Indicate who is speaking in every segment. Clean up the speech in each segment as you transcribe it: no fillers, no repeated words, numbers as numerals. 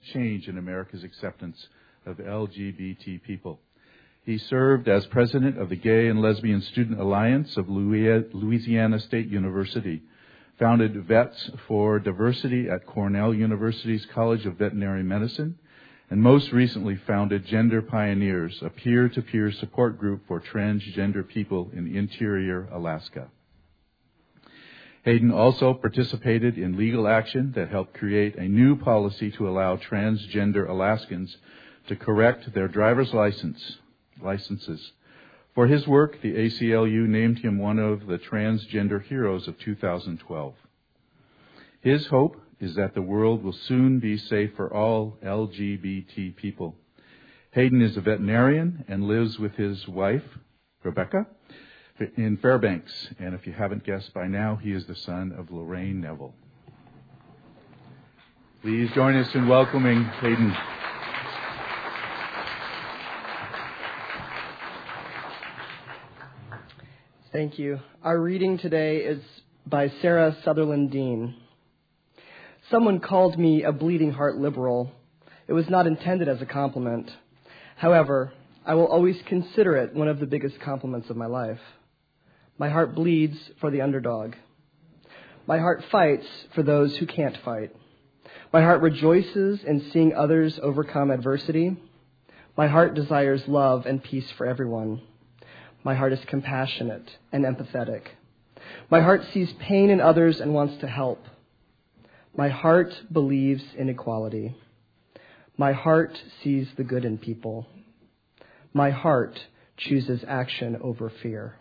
Speaker 1: change in America's acceptance of LGBT people. He served as president of the Gay and Lesbian Student Alliance of Louisiana State University, founded Vets for Diversity at Cornell University's College of Veterinary Medicine, and most recently founded Gender Pioneers, a peer-to-peer support group for transgender people in interior Alaska. Hayden also participated in legal action that helped create a new policy to allow transgender Alaskans to correct their driver's licenses. For his work, the ACLU named him one of the Transgender Heroes of 2012. His hope is that the world will soon be safe for all LGBT people. Hayden is a veterinarian and lives with his wife, Rebecca, in Fairbanks. And if you haven't guessed by now, he is the son of Lorraine Neville. Please join us in welcoming Hayden.
Speaker 2: Thank you. Our reading today is by Sarah Sutherland Dean. Someone called me a bleeding heart liberal. It was not intended as a compliment. However, I will always consider it one of the biggest compliments of my life. My heart bleeds for the underdog. My heart fights for those who can't fight. My heart rejoices in seeing others overcome adversity. My heart desires love and peace for everyone. My heart is compassionate and empathetic. My heart sees pain in others and wants to help. My heart believes in equality. My heart sees the good in people. My heart chooses action over fear.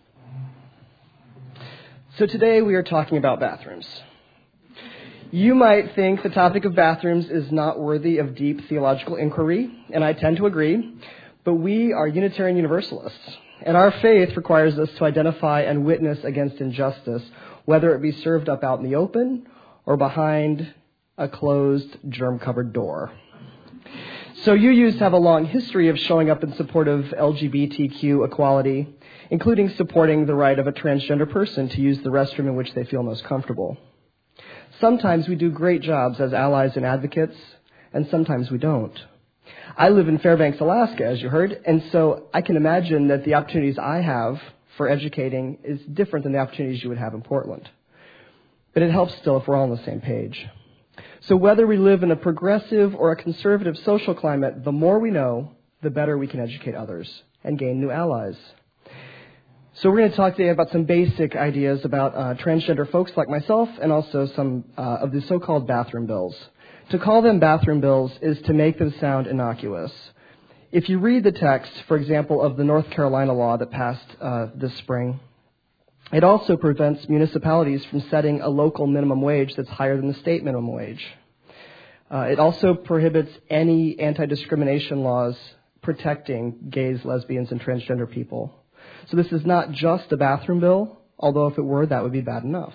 Speaker 2: So today we are talking about bathrooms. You might think the topic of bathrooms is not worthy of deep theological inquiry, and I tend to agree, but we are Unitarian Universalists. And our faith requires us to identify and witness against injustice, whether it be served up out in the open or behind a closed, germ-covered door. So UUs have a long history of showing up in support of LGBTQ equality, including supporting the right of a transgender person to use the restroom in which they feel most comfortable. Sometimes we do great jobs as allies and advocates, and sometimes we don't. I live in Fairbanks, Alaska, as you heard, and so I can imagine that the opportunities I have for educating is different than the opportunities you would have in Portland. But it helps still if we're all on the same page. So whether we live in a progressive or a conservative social climate, the more we know, the better we can educate others and gain new allies. So we're going to talk today about some basic ideas about transgender folks like myself and also some of the so-called bathroom bills. To call them bathroom bills is to make them sound innocuous. If you read the text, for example, of the North Carolina law that passed this spring, it also prevents municipalities from setting a local minimum wage that's higher than the state minimum wage. It also prohibits any anti-discrimination laws protecting gays, lesbians, and transgender people. So this is not just a bathroom bill, although if it were, that would be bad enough.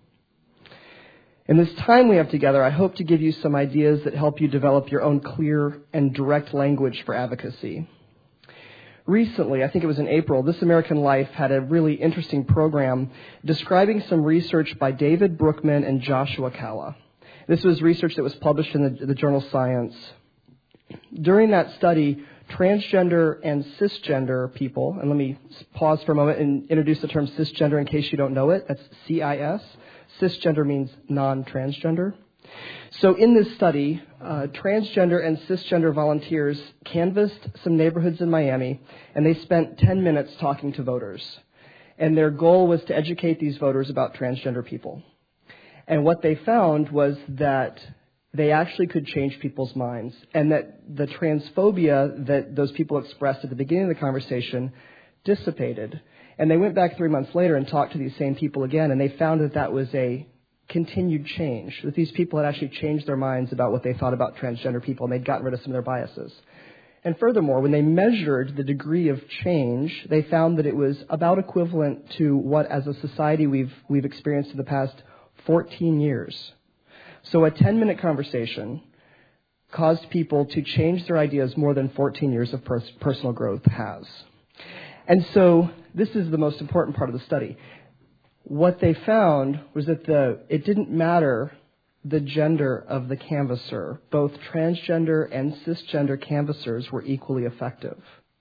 Speaker 2: In this time we have together, I hope to give you some ideas that help you develop your own clear and direct language for advocacy. Recently, I think it was in April, This American Life had a really interesting program describing some research by David Brookman and Joshua Calla. This was research that was published in the journal Science. During that study, transgender and cisgender people, and let me pause for a moment and introduce the term cisgender in case you don't know it. That's CIS. Cisgender means non-transgender. So in this study, transgender and cisgender volunteers canvassed some neighborhoods in Miami, and they spent 10 minutes talking to voters. And their goal was to educate these voters about transgender people. And what they found was that they actually could change people's minds, and that the transphobia that those people expressed at the beginning of the conversation dissipated. And they went back 3 months later and talked to these same people again, and they found that that was a continued change, that these people had actually changed their minds about what they thought about transgender people, and they'd gotten rid of some of their biases. And furthermore, when they measured the degree of change, they found that it was about equivalent to what, as a society, we've experienced in the past 14 years. So a 10-minute conversation caused people to change their ideas more than 14 years of personal growth has. And so this is the most important part of the study. What they found was that it didn't matter the gender of the canvasser, both transgender and cisgender canvassers were equally effective.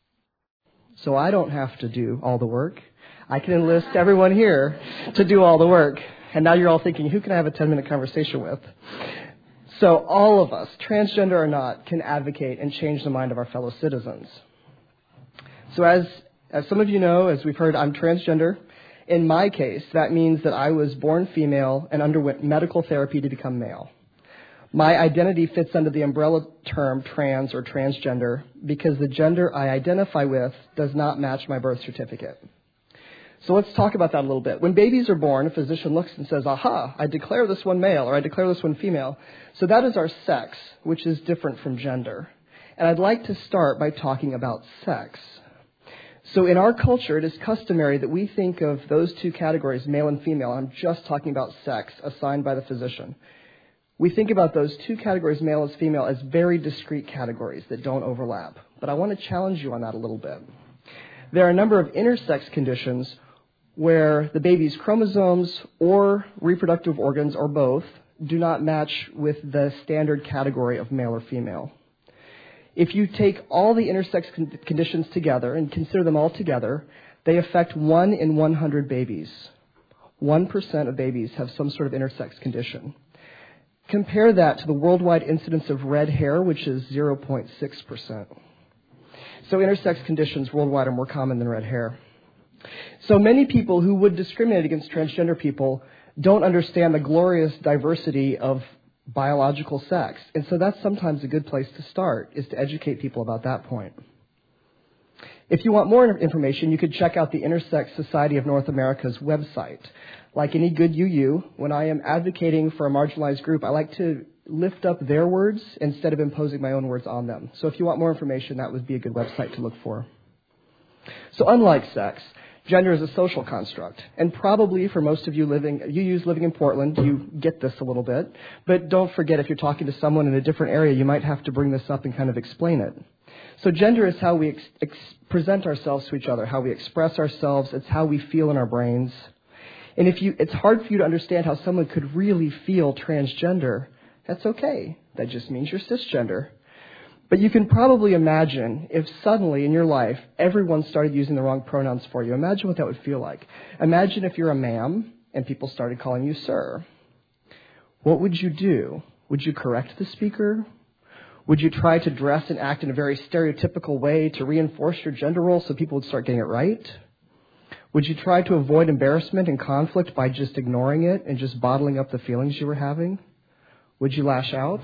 Speaker 2: So I don't have to do all the work. I can enlist everyone here to do all the work. And now you're all thinking, who can I have a 10-minute conversation with? So all of us, transgender or not, can advocate and change the mind of our fellow citizens. So as some of you know, as we've heard, I'm transgender. In my case, that means that I was born female and underwent medical therapy to become male. My identity fits under the umbrella term trans or transgender because the gender I identify with does not match my birth certificate. So let's talk about that a little bit. When babies are born, a physician looks and says, aha, I declare this one male or I declare this one female. So that is our sex, which is different from gender. And I'd like to start by talking about sex. So in our culture, it is customary that we think of those two categories, male and female. I'm just talking about sex assigned by the physician. We think about those two categories, male and female, as very discrete categories that don't overlap. But I want to challenge you on that a little bit. There are a number of intersex conditions where the baby's chromosomes or reproductive organs or both do not match with the standard category of male or female. If you take all the intersex conditions together and consider them all together, they affect 1 in 100 babies. 1% of babies have some sort of intersex condition. Compare that to the worldwide incidence of red hair, which is 0.6%. So intersex conditions worldwide are more common than red hair. So many people who would discriminate against transgender people don't understand the glorious diversity of biological sex. And so that's sometimes a good place to start, is to educate people about that point. If you want more information, you could check out the Intersex Society of North America's website. Like any good UU, when I am advocating for a marginalized group, I like to lift up their words instead of imposing my own words on them. So if you want more information, that would be a good website to look for. So unlike sex, gender is a social construct. And probably for most of you UUs living in Portland, you get this a little bit. But don't forget, if you're talking to someone in a different area, you might have to bring this up and kind of explain it. So gender is how we present ourselves to each other, how we express ourselves. It's how we feel in our brains. And it's hard for you to understand how someone could really feel transgender. That's okay. That just means you're cisgender. But you can probably imagine if suddenly in your life everyone started using the wrong pronouns for you. Imagine what that would feel like. Imagine if you're a ma'am and people started calling you sir. What would you do? Would you correct the speaker? Would you try to dress and act in a very stereotypical way to reinforce your gender role so people would start getting it right? Would you try to avoid embarrassment and conflict by just ignoring it and just bottling up the feelings you were having? Would you lash out?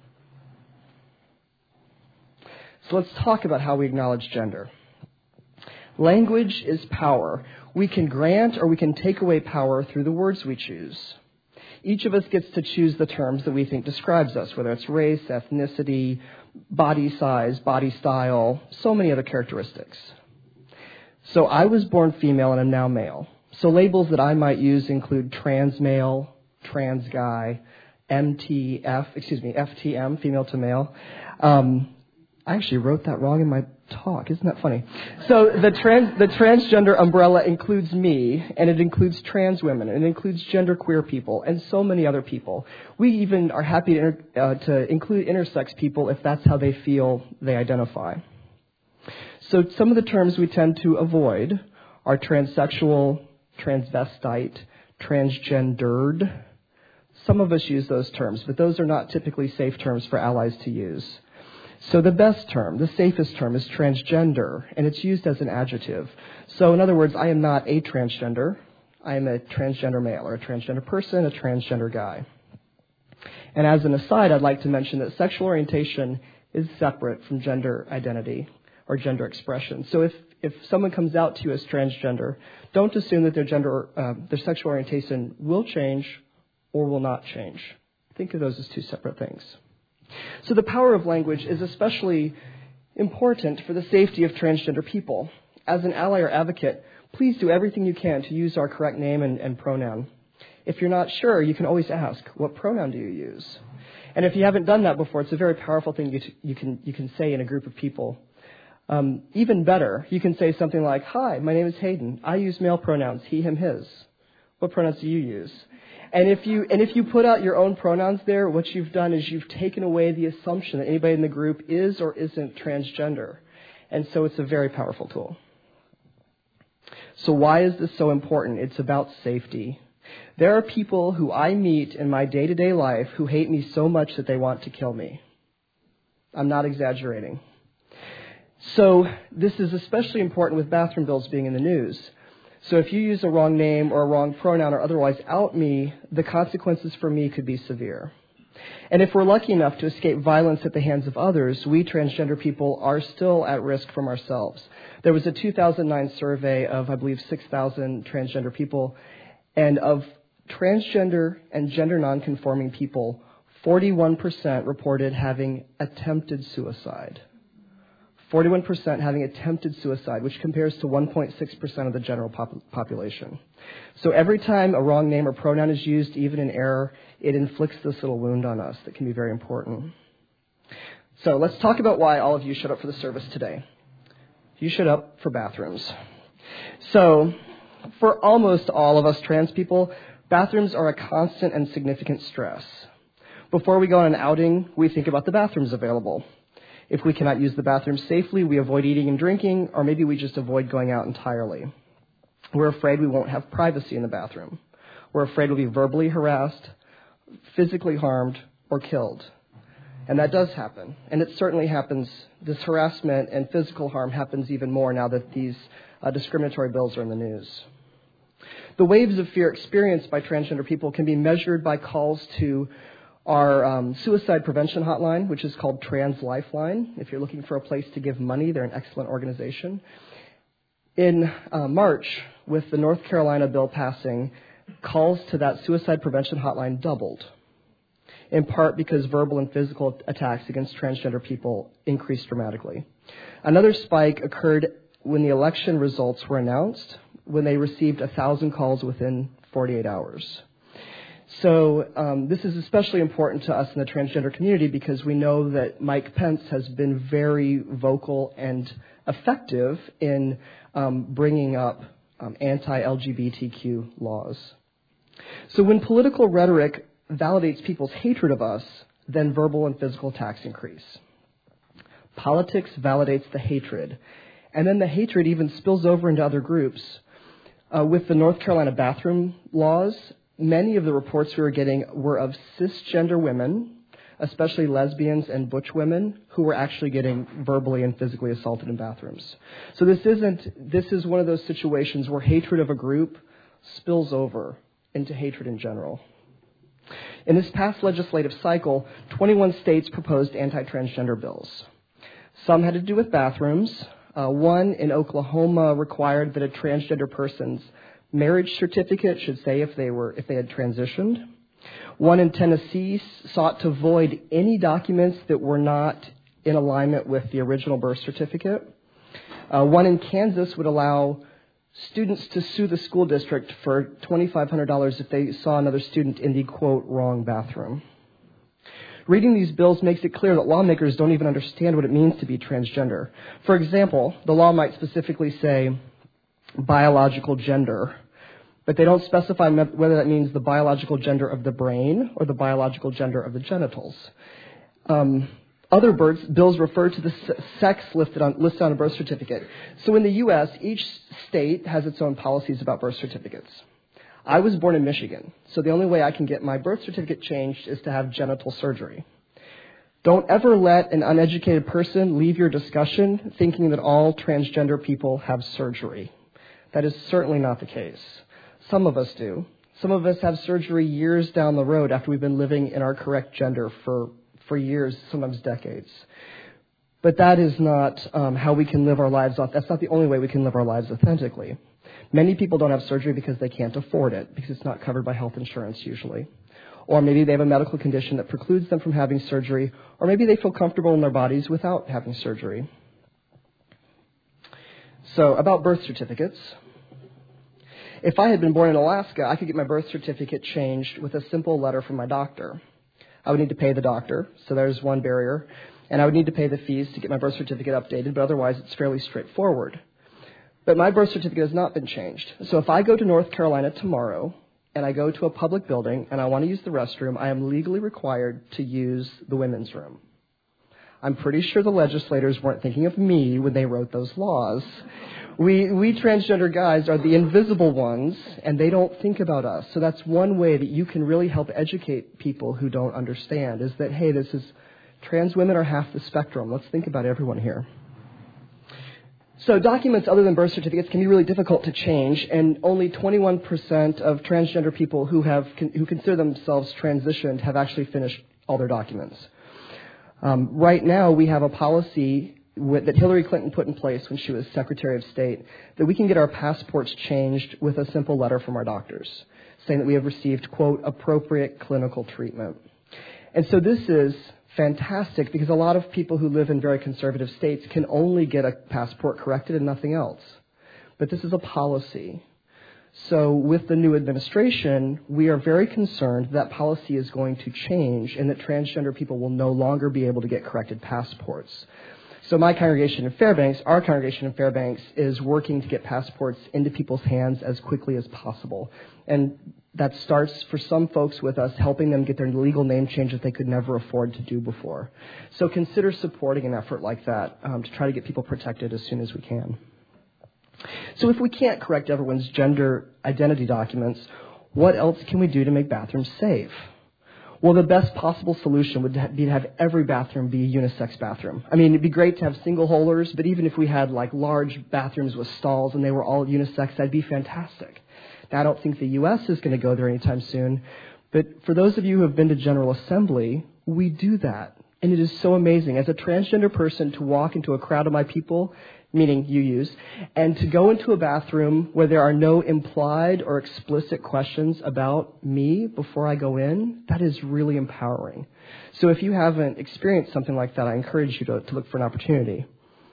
Speaker 2: So let's talk about how we acknowledge gender. Language is power. We can grant or we can take away power through the words we choose. Each of us gets to choose the terms that we think describes us, whether it's race, ethnicity, body size, body style, so many other characteristics. So I was born female and I'm now male. So labels that I might use include trans male, trans guy, FTM, female to male. I actually wrote that wrong in my talk. Isn't that funny? So the transgender umbrella includes me, and it includes trans women, and it includes genderqueer people, and so many other people. We even are happy to include intersex people if that's how they feel they identify. So some of the terms we tend to avoid are transsexual, transvestite, transgendered. Some of us use those terms, but those are not typically safe terms for allies to use. So the best term, the safest term, is transgender, and it's used as an adjective. So in other words, I am not a transgender. I am a transgender male, or a transgender person, a transgender guy. And as an aside, I'd like to mention that sexual orientation is separate from gender identity or gender expression. So if someone comes out to you as transgender, don't assume that their sexual orientation will change or will not change. Think of those as two separate things. So the power of language is especially important for the safety of transgender people. As an ally or advocate, please do everything you can to use our correct name and pronoun. If you're not sure, you can always ask, what pronoun do you use? And if you haven't done that before, it's a very powerful thing you can say in a group of people. Even better, you can say something like, hi, my name is Hayden. I use male pronouns, he, him, his. What pronouns do you use? And if you put out your own pronouns there, what you've done is you've taken away the assumption that anybody in the group is or isn't transgender. And so it's a very powerful tool. So why is this so important? It's about safety. There are people who I meet in my day-to-day life who hate me so much that they want to kill me. I'm not exaggerating. So this is especially important with bathroom bills being in the news. So if you use a wrong name or a wrong pronoun or otherwise out me, the consequences for me could be severe. And if we're lucky enough to escape violence at the hands of others, we transgender people are still at risk from ourselves. There was a 2009 survey of, I believe, 6,000 transgender people, and of transgender and gender nonconforming people, 41% reported having attempted suicide. 41% having attempted suicide, which compares to 1.6% of the general population. So every time a wrong name or pronoun is used, even in error, it inflicts this little wound on us that can be very important. So let's talk about why all of you showed up for the service today. You showed up for bathrooms. So for almost all of us trans people, bathrooms are a constant and significant stress. Before we go on an outing, we think about the bathrooms available. If we cannot use the bathroom safely, we avoid eating and drinking, or maybe we just avoid going out entirely. We're afraid we won't have privacy in the bathroom. We're afraid we'll be verbally harassed, physically harmed, or killed. And that does happen. And it certainly happens. This harassment and physical harm happens even more now that these discriminatory bills are in the news. The waves of fear experienced by transgender people can be measured by calls to our suicide prevention hotline, which is called Trans Lifeline. If you're looking for a place to give money, they're an excellent organization. In March, with the North Carolina bill passing, calls to that suicide prevention hotline doubled, in part because verbal and physical attacks against transgender people increased dramatically. Another spike occurred when the election results were announced, when they received 1,000 calls within 48 hours. So this is especially important to us in the transgender community because we know that Mike Pence has been very vocal and effective in bringing up anti-LGBTQ laws. So when political rhetoric validates people's hatred of us, then verbal and physical attacks increase. Politics validates the hatred, and then the hatred even spills over into other groups. With the North Carolina bathroom laws, many of the reports we were getting were of cisgender women, especially lesbians and butch women, who were actually getting verbally and physically assaulted in bathrooms. So this is one of those situations where hatred of a group spills over into hatred in general. In this past legislative cycle, 21 states proposed anti-transgender bills. Some had to do with bathrooms. One in Oklahoma required that a transgender person's marriage certificate should say if they had transitioned. One in Tennessee sought to void any documents that were not in alignment with the original birth certificate. One in Kansas would allow students to sue the school district for $2,500 if they saw another student in the, quote, wrong bathroom. Reading these bills makes it clear that lawmakers don't even understand what it means to be transgender. For example, the law might specifically say biological gender, but they don't specify whether that means the biological gender of the brain or the biological gender of the genitals. Other bills refer to the sex listed on a birth certificate. So in the U.S., each state has its own policies about birth certificates. I was born in Michigan, so the only way I can get my birth certificate changed is to have genital surgery. Don't ever let an uneducated person leave your discussion thinking that all transgender people have surgery. That is certainly not the case. Some of us do. Some of us have surgery years down the road after we've been living in our correct gender for years, sometimes decades. But that is not how we can live our lives. That's not the only way we can live our lives authentically. Many people don't have surgery because they can't afford it, because it's not covered by health insurance usually. Or maybe they have a medical condition that precludes them from having surgery, or maybe they feel comfortable in their bodies without having surgery. So, about birth certificates. If I had been born in Alaska, I could get my birth certificate changed with a simple letter from my doctor. I would need to pay the doctor, so there's one barrier, and I would need to pay the fees to get my birth certificate updated, but otherwise it's fairly straightforward. But my birth certificate has not been changed. So if I go to North Carolina tomorrow and I go to a public building and I want to use the restroom, I am legally required to use the women's room. I'm pretty sure the legislators weren't thinking of me when they wrote those laws. We transgender guys are the invisible ones, and they don't think about us. So that's one way that you can really help educate people who don't understand, is that, hey, trans women are half the spectrum. Let's think about everyone here. So documents other than birth certificates can be really difficult to change, and only 21% of transgender people who consider themselves transitioned have actually finished all their documents. Right now, we have a policy that Hillary Clinton put in place when she was Secretary of State, that we can get our passports changed with a simple letter from our doctors, saying that we have received, quote, appropriate clinical treatment. And so this is fantastic because a lot of people who live in very conservative states can only get a passport corrected and nothing else. But this is a policy. So with the new administration, we are very concerned that policy is going to change and that transgender people will no longer be able to get corrected passports. So my congregation in Fairbanks, our congregation in Fairbanks, is working to get passports into people's hands as quickly as possible. And that starts for some folks with us helping them get their legal name change that they could never afford to do before. So consider supporting an effort like that to try to get people protected as soon as we can. So if we can't correct everyone's gender identity documents, what else can we do to make bathrooms safe? Well, the best possible solution would be to have every bathroom be a unisex bathroom. I mean, it'd be great to have single holers, but even if we had like large bathrooms with stalls and they were all unisex, that'd be fantastic. Now, I don't think the U.S. is going to go there anytime soon, but for those of you who have been to General Assembly, we do that. And it is so amazing. As a transgender person, to walk into a crowd of my people, meaning UUs, and to go into a bathroom where there are no implied or explicit questions about me before I go in, that is really empowering. So if you haven't experienced something like that, I encourage you to look for an opportunity.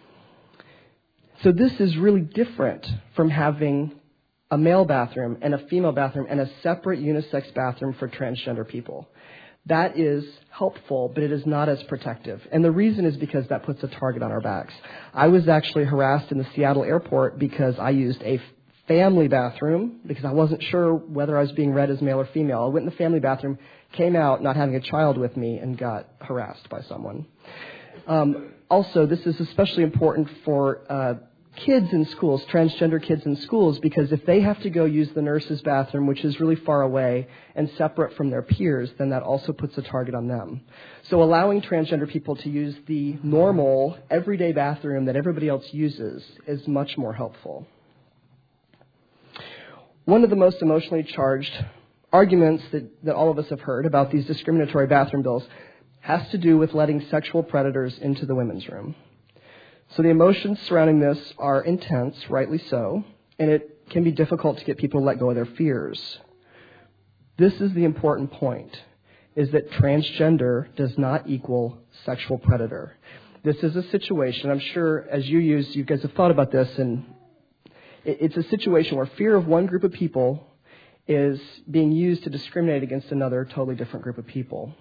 Speaker 2: So this is really different from having a male bathroom and a female bathroom and a separate unisex bathroom for transgender people. That is helpful, but it is not as protective. And the reason is because that puts a target on our backs. I was actually harassed in the Seattle airport because I used a family bathroom because I wasn't sure whether I was being read as male or female. I went in the family bathroom, came out not having a child with me, and got harassed by someone. Also, this is especially important for kids in schools, transgender kids in schools, because if they have to go use the nurse's bathroom, which is really far away and separate from their peers, then that also puts a target on them. So allowing transgender people to use the normal, everyday bathroom that everybody else uses is much more helpful. One of the most emotionally charged arguments that all of us have heard about these discriminatory bathroom bills has to do with letting sexual predators into the women's room. So the emotions surrounding this are intense, rightly so, and it can be difficult to get people to let go of their fears. This is the important point, is that transgender does not equal sexual predator. This is a situation, I'm sure as you guys have thought about this, and it's a situation where fear of one group of people is being used to discriminate against another totally different group of people.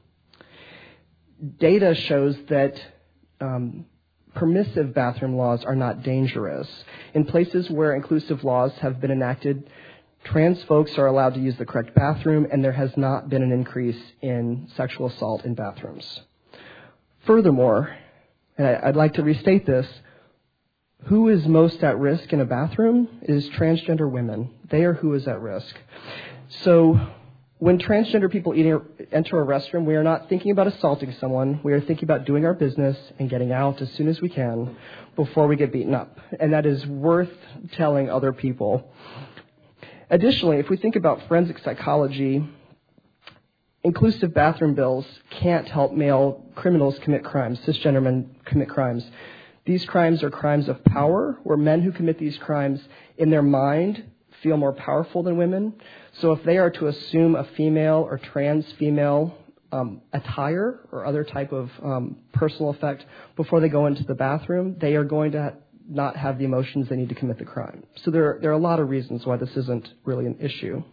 Speaker 2: Data shows that permissive bathroom laws are not dangerous. In places where inclusive laws have been enacted, trans folks are allowed to use the correct bathroom, and there has not been an increase in sexual assault in bathrooms. Furthermore, and I'd like to restate this, who is most at risk in a bathroom is transgender women. They are who is at risk. So when transgender people enter a restroom, we are not thinking about assaulting someone. We are thinking about doing our business and getting out as soon as we can before we get beaten up. And that is worth telling other people. Additionally, if we think about forensic psychology, inclusive bathroom bills can't help male criminals commit crimes, cisgender men commit crimes. These crimes are crimes of power, where men who commit these crimes in their mind feel more powerful than women. So if they are to assume a female or trans female attire or other type of personal effect before they go into the bathroom, they are going to not have the emotions they need to commit the crime. So there are a lot of reasons why this isn't really an issue.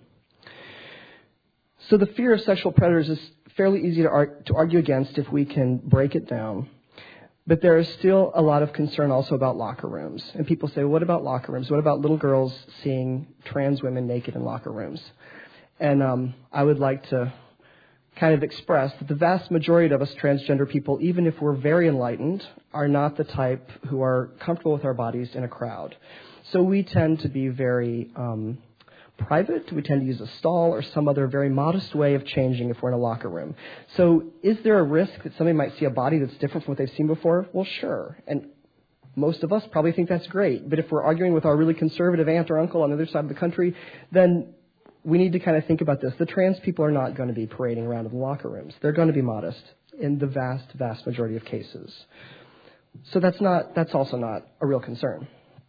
Speaker 2: So the fear of sexual predators is fairly easy to argue against if we can break it down. But there is still a lot of concern also about locker rooms. And people say, what about locker rooms? What about little girls seeing trans women naked in locker rooms? And I would like to kind of express that the vast majority of us transgender people, even if we're very enlightened, are not the type who are comfortable with our bodies in a crowd. So we tend to be very private. We tend to use a stall or some other very modest way of changing if we're in a locker room. So is there a risk that somebody might see a body that's different from what they've seen before? Well, sure. And most of us probably think that's great. But if we're arguing with our really conservative aunt or uncle on the other side of the country, then we need to kind of think about this. The trans people are not going to be parading around in the locker rooms. They're going to be modest in the vast, vast majority of cases. So that's also not a real concern.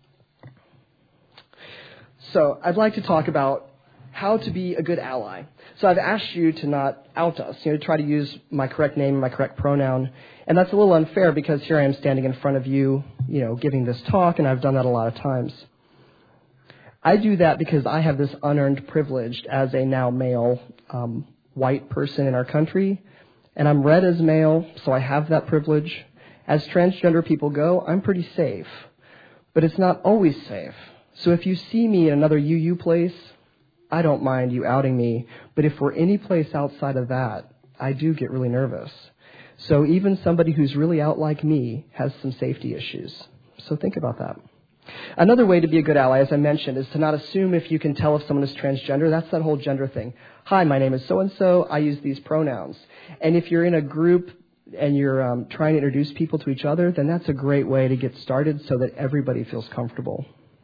Speaker 2: So I'd like to talk about how to be a good ally. So I've asked you to not out us, to try to use my correct name and my correct pronoun. And that's a little unfair because here I am standing in front of you, giving this talk, and I've done that a lot of times. I do that because I have this unearned privilege as a now male white person in our country, and I'm read as male, so I have that privilege. As transgender people go, I'm pretty safe, but it's not always safe. So if you see me in another UU place, I don't mind you outing me, but if we're any place outside of that, I do get really nervous. So even somebody who's really out like me has some safety issues. So think about that. Another way to be a good ally, as I mentioned, is to not assume if you can tell if someone is transgender. That's that whole gender thing. Hi, my name is so-and-so. I use these pronouns. And if you're in a group and you're trying to introduce people to each other, then that's a great way to get started so that everybody feels comfortable.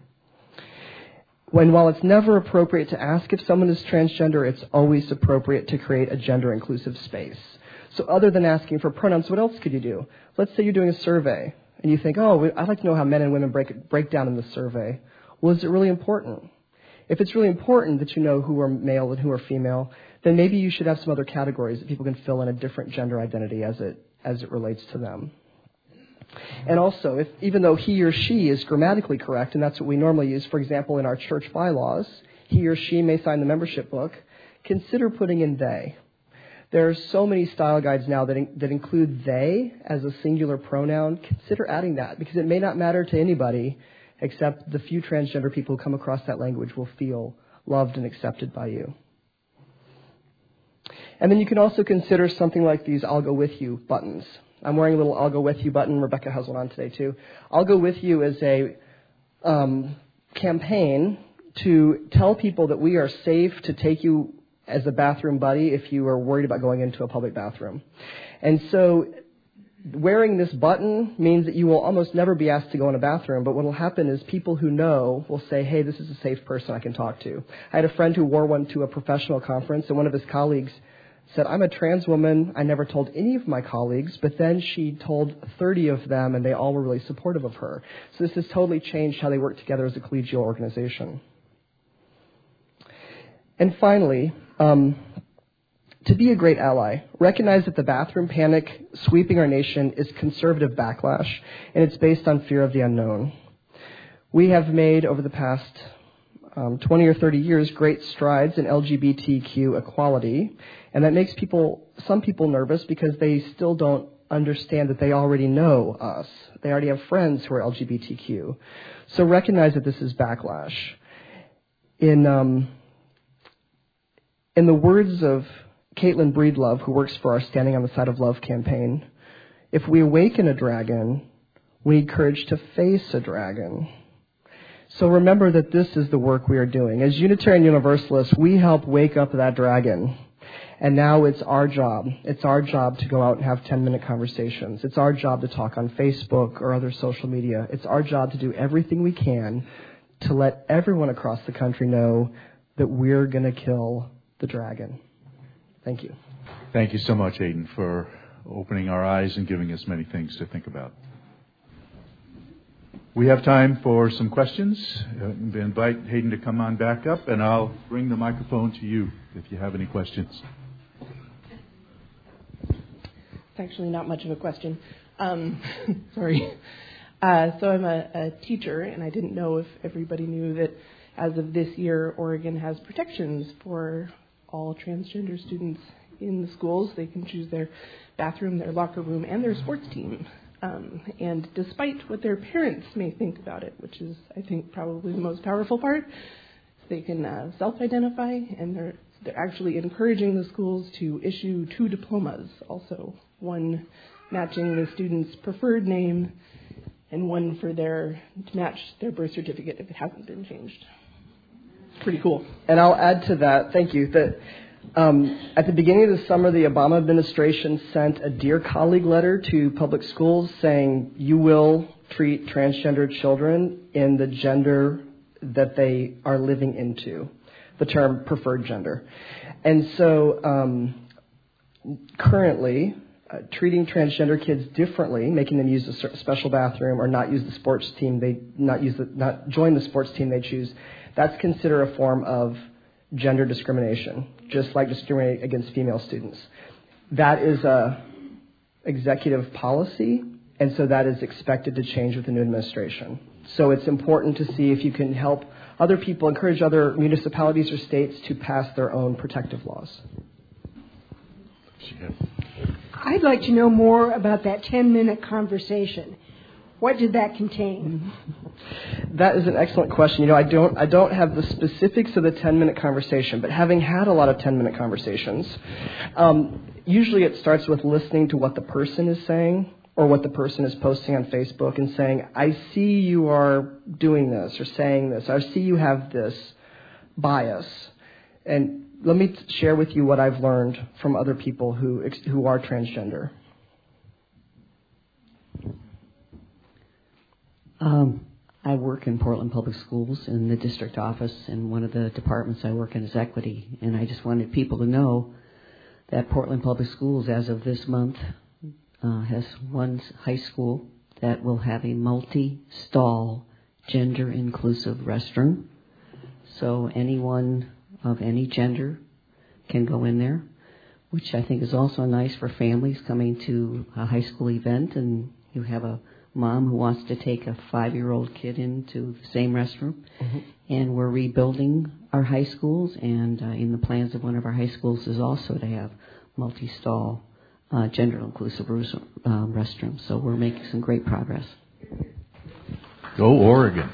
Speaker 2: While it's never appropriate to ask if someone is transgender, it's always appropriate to create a gender-inclusive space. So other than asking for pronouns, what else could you do? Let's say you're doing a survey. And you think, I'd like to know how men and women break down in this survey. Well, is it really important? If it's really important that you know who are male and who are female, then maybe you should have some other categories that people can fill in a different gender identity as it relates to them. And also, even though he or she is grammatically correct, and that's what we normally use, for example, in our church bylaws, he or she may sign the membership book, consider putting in they. There are so many style guides now that include they as a singular pronoun. Consider adding that because it may not matter to anybody except the few transgender people who come across that language will feel loved and accepted by you. And then you can also consider something like these I'll go with you buttons. I'm wearing a little I'll go with you button. Rebecca has one on today too. I'll go with you is a campaign to tell people that we are safe to take you as a bathroom buddy if you are worried about going into a public bathroom. And so wearing this button means that you will almost never be asked to go in a bathroom, but what will happen is people who know will say, hey, this is a safe person I can talk to. I had a friend who wore one to a professional conference, and one of his colleagues said, I'm a trans woman. I never told any of my colleagues, but then she told 30 of them, and they all were really supportive of her. So this has totally changed how they work together as a collegial organization. And finally, to be a great ally, recognize that the bathroom panic sweeping our nation is conservative backlash, and it's based on fear of the unknown. We have made, over the past 20 or 30 years, great strides in LGBTQ equality, and that makes some people nervous because they still don't understand that they already know us. They already have friends who are LGBTQ. So recognize that this is backlash. In the words of Caitlin Breedlove, who works for our Standing on the Side of Love campaign, if we awaken a dragon, we need courage to face a dragon. So remember that this is the work we are doing. As Unitarian Universalists, we help wake up that dragon. And now it's our job. It's our job to go out and have 10-minute conversations. It's our job to talk on Facebook or other social media. It's our job to do everything we can to let everyone across the country know that we're going to kill the dragon. Thank you.
Speaker 1: Thank you so much, Aidan, for opening our eyes and giving us many things to think about. We have time for some questions. We invite Hayden to come on back up, and I'll bring the microphone to you if you have any questions.
Speaker 3: It's actually not much of a question. Sorry. So I'm a teacher, and I didn't know if everybody knew that as of this year, Oregon has protections for all transgender students in the schools. They can choose their bathroom, their locker room, and their sports team. And despite what their parents may think about it, which is, I think, probably the most powerful part, they can self-identify, and they're actually encouraging the schools to issue 2 diplomas, also one matching the student's preferred name and one for to match their birth certificate if it hasn't been changed. Pretty cool.
Speaker 2: And I'll add to that, thank you, that at the beginning of the summer, the Obama administration sent a Dear Colleague letter to public schools saying you will treat transgender children in the gender that they are living into, the term preferred gender. And so currently, treating transgender kids differently, making them use a special bathroom or not use the sports team, not join the sports team they choose, that's considered a form of gender discrimination, just like discriminating against female students. That is a executive policy, and so that is expected to change with the new administration. So it's important to see if you can help other people, encourage other municipalities or states to pass their own protective laws.
Speaker 4: I'd like to know more about that 10-minute conversation. What did that contain?
Speaker 2: That is an excellent question. You know, I don't have the specifics of the 10-minute conversation, but having had a lot of 10-minute conversations, usually it starts with listening to what the person is saying or what the person is posting on Facebook and saying, I see you are doing this or saying this. I see you have this bias. And let me share with you what I've learned from other people who are transgender.
Speaker 5: I work in Portland Public Schools in the district office, and one of the departments I work in is equity. And I just wanted people to know that Portland Public Schools, as of this month, has one high school that will have a multi-stall, gender-inclusive restroom. So anyone of any gender can go in there, which I think is also nice for families coming to a high school event, and you have a mom who wants to take a 5-year-old kid into the same restroom. Mm-hmm. And we're rebuilding our high schools, and in the plans of one of our high schools is also to have multi-stall, gender-inclusive restrooms. So we're making some great progress.
Speaker 1: Go Oregon.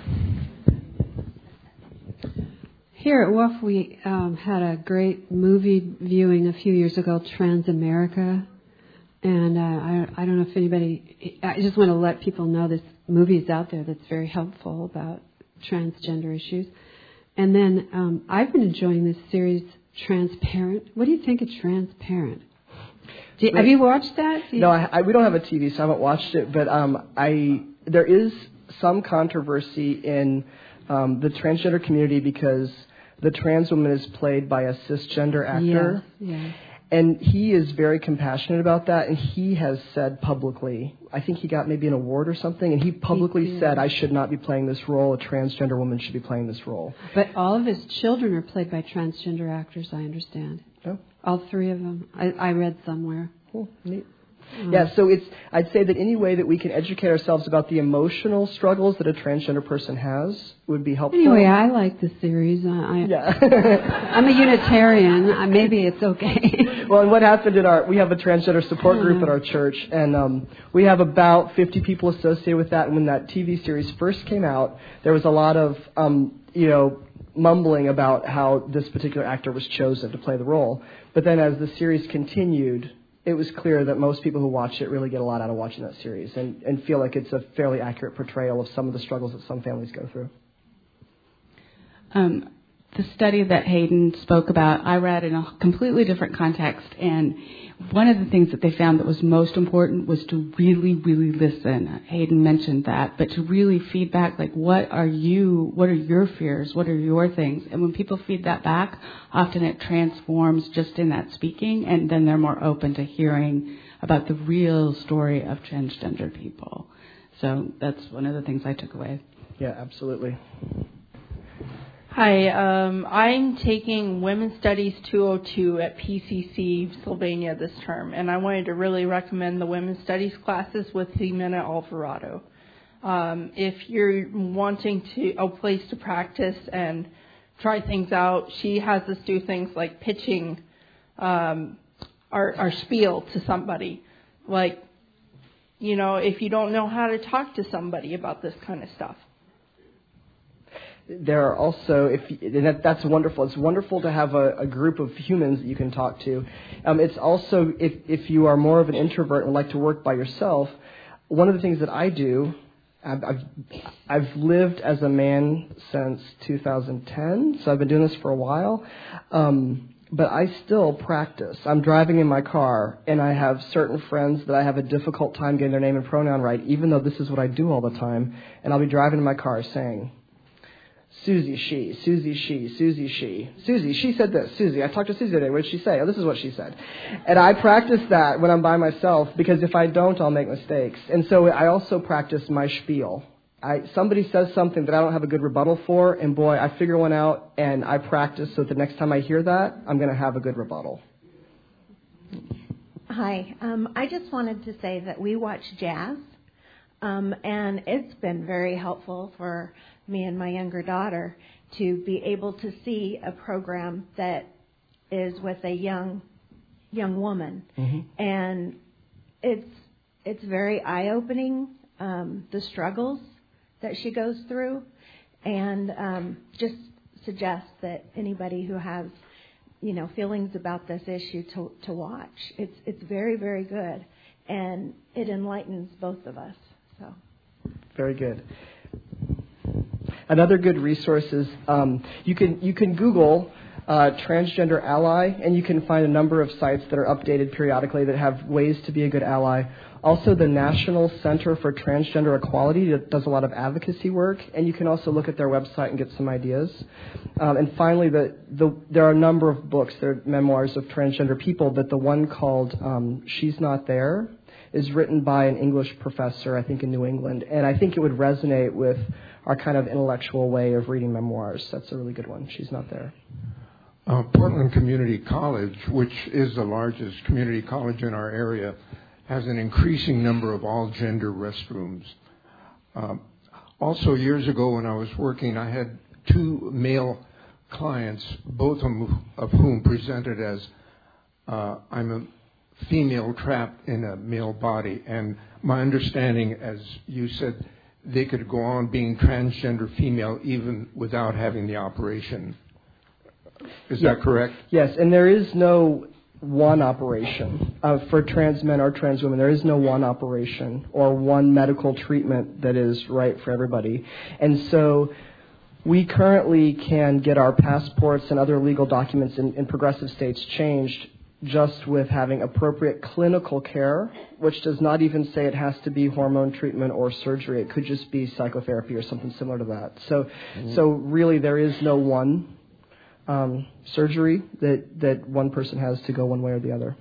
Speaker 6: Here at WUF, we had a great movie viewing a few years ago, Transamerica. And I don't know if anybody, I just want to let people know this movie is out there that's very helpful about transgender issues. And then I've been enjoying this series, Transparent. What do you think of Transparent? Have you watched that?
Speaker 2: No, we don't have a TV, so I haven't watched it. But there is some controversy in the transgender community because the trans woman is played by a cisgender actor.
Speaker 6: Yeah.
Speaker 2: And he is very compassionate about that, and he has said publicly, I think he got maybe an award or something, and he publicly said, I should not be playing this role, a transgender woman should be playing this role.
Speaker 6: But all of his children are played by transgender actors, I understand.
Speaker 2: Oh.
Speaker 6: All 3 of them. I read somewhere.
Speaker 2: Cool, neat. Yeah, so I'd say that any way that we can educate ourselves about the emotional struggles that a transgender person has would be helpful.
Speaker 6: Anyway, I like the series.
Speaker 2: Yeah.
Speaker 6: I'm a Unitarian. Maybe it's okay.
Speaker 2: Well, and what happened we have a transgender support group at our church, and we have about 50 people associated with that. And when that TV series first came out, there was a lot of, mumbling about how this particular actor was chosen to play the role. But then as the series continued, it was clear that most people who watch it really get a lot out of watching that series and feel like it's a fairly accurate portrayal of some of the struggles that some families go through.
Speaker 7: The study that Hayden spoke about, I read in a completely different context, and one of the things that they found that was most important was to really, really listen. Hayden mentioned that, but to really feedback, like, what are your fears? What are your things? And when people feed that back, often it transforms just in that speaking, and then they're more open to hearing about the real story of transgender people. So that's one of the things I took away.
Speaker 2: Yeah, absolutely.
Speaker 8: Hi, I'm taking Women's Studies 202 at PCC Sylvania this term, and I wanted to really recommend the Women's Studies classes with Ximena Alvarado. If you're wanting a place to practice and try things out, she has us do things like pitching our spiel to somebody. Like, if you don't know how to talk to somebody about this kind of stuff.
Speaker 2: there are also, that's wonderful. It's wonderful to have a group of humans that you can talk to. It's also, if you are more of an introvert and like to work by yourself, one of the things that I do, I've lived as a man since 2010, so I've been doing this for a while. But I still practice. I'm driving in my car, and I have certain friends that I have a difficult time getting their name and pronoun right, even though this is what I do all the time. And I'll be driving in my car saying, Susie, she, Susie, she, Susie, she. Susie, she said this. Susie, I talked to Susie today. What did she say? Oh, this is what she said. And I practice that when I'm by myself, because if I don't, I'll make mistakes. And so I also practice my spiel. Somebody says something that I don't have a good rebuttal for, and boy, I figure one out, and I practice so that the next time I hear that, I'm going to have a good rebuttal.
Speaker 9: Hi. I just wanted to say that we watch jazz, and it's been very helpful for me and my younger daughter to be able to see a program that is with a young woman. Mm-hmm. And it's very eye-opening, the struggles that she goes through, and just suggest that anybody who has, feelings about this issue to watch. It's very, very good, and it enlightens both of us. So,
Speaker 2: very good. Another good resource is you can Google transgender ally, and you can find a number of sites that are updated periodically that have ways to be a good ally. Also, the National Center for Transgender Equality does a lot of advocacy work, and you can also look at their website and get some ideas. And finally, there are a number of books. There are memoirs of transgender people, but the one called She's Not There is written by an English professor, I think, in New England, and I think it would resonate with our kind of intellectual way of reading memoirs. That's a really good one. She's Not There.
Speaker 10: Portland Community College, which is the largest community college in our area, has an increasing number of all-gender restrooms. Also, years ago when I was working, I had 2 male clients, both of whom presented as, I'm a female trapped in a male body. And my understanding, as you said, they could go on being transgender female even without having the operation. Is that correct?
Speaker 2: Yes, and there is no one operation for trans men or trans women. There is no one operation or one medical treatment that is right for everybody. And so we currently can get our passports and other legal documents in progressive states changed just with having appropriate clinical care, which does not even say it has to be hormone treatment or surgery. It could just be psychotherapy or something similar to that. So really there is no one surgery that one person has to go one way or the other.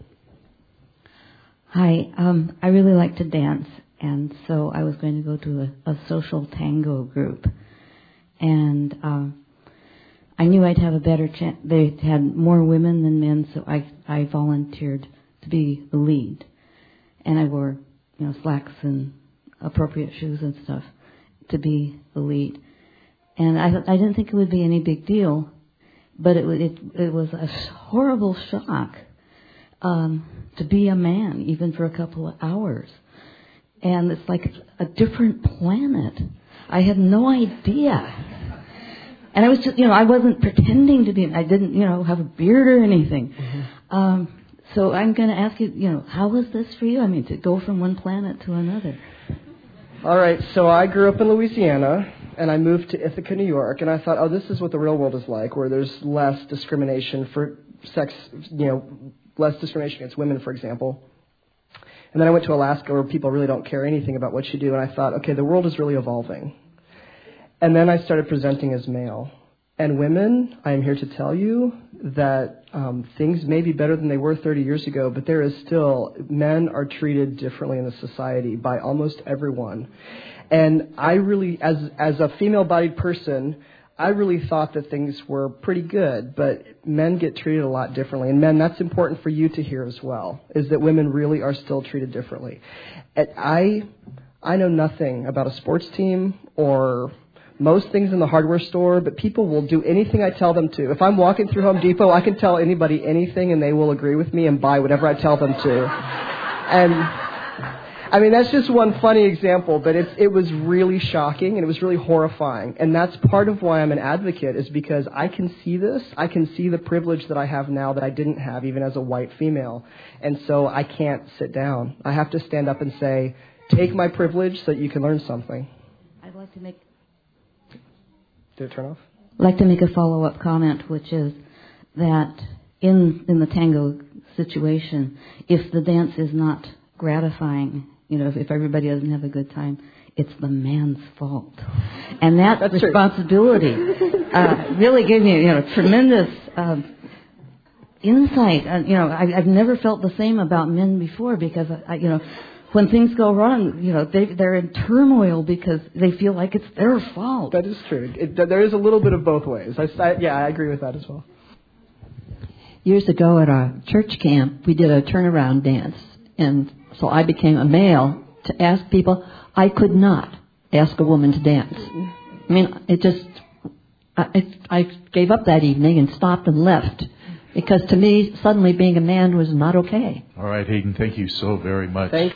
Speaker 11: Hi, I really like to dance, and so I was going to go to a social tango group, and I knew I'd have a better chance. They had more women than men, so I volunteered to be the lead, and I wore slacks and appropriate shoes and stuff to be the lead, and I didn't think it would be any big deal. But it was a horrible shock to be a man, even for a couple of hours. And it's like a different planet. I had no idea. And I was just, I wasn't pretending to be, I didn't, have a beard or anything. Mm-hmm. So I'm going to ask you, how was this for you? I mean, to go from one planet to another.
Speaker 2: All right, so I grew up in Louisiana, and I moved to Ithaca, New York, and I thought, oh, this is what the real world is like, where there's less discrimination for sex, less discrimination against women, for example. And then I went to Alaska, where people really don't care anything about what you do, and I thought, okay, the world is really evolving. And then I started presenting as male. And women, I am here to tell you that things may be better than they were 30 years ago, but there is still, men are treated differently in the society by almost everyone. And I really, as a female-bodied person, I really thought that things were pretty good, but men get treated a lot differently. And men, that's important for you to hear as well, is that women really are still treated differently. And I know nothing about a sports team or most things in the hardware store, but people will do anything I tell them to. If I'm walking through Home Depot, I can tell anybody anything and they will agree with me and buy whatever I tell them to. I mean, that's just one funny example, but it was really shocking and it was really horrifying. And that's part of why I'm an advocate, is because I can see this. I can see the privilege that I have now that I didn't have even as a white female. And so I can't sit down. I have to stand up and say, take my privilege so that you can learn something.
Speaker 11: I'd like to make...
Speaker 2: Did it turn off?
Speaker 11: I'd like to make a follow-up comment, which is that in the tango situation, if the dance is not gratifying, if everybody doesn't have a good time, it's the man's fault. And that That's responsibility really gave me, tremendous insight. I've never felt the same about men before, because, when things go wrong, they're in turmoil because they feel like it's their fault.
Speaker 2: That is true. There is a little bit of both ways. I agree with that as well.
Speaker 12: Years ago at a church camp, we did a turnaround dance. And so I became a male to ask people. I could not ask a woman to dance. I mean, I gave up that evening and stopped and left. Because to me, suddenly being a man was not okay.
Speaker 1: All right, Hayden, thank you so very much.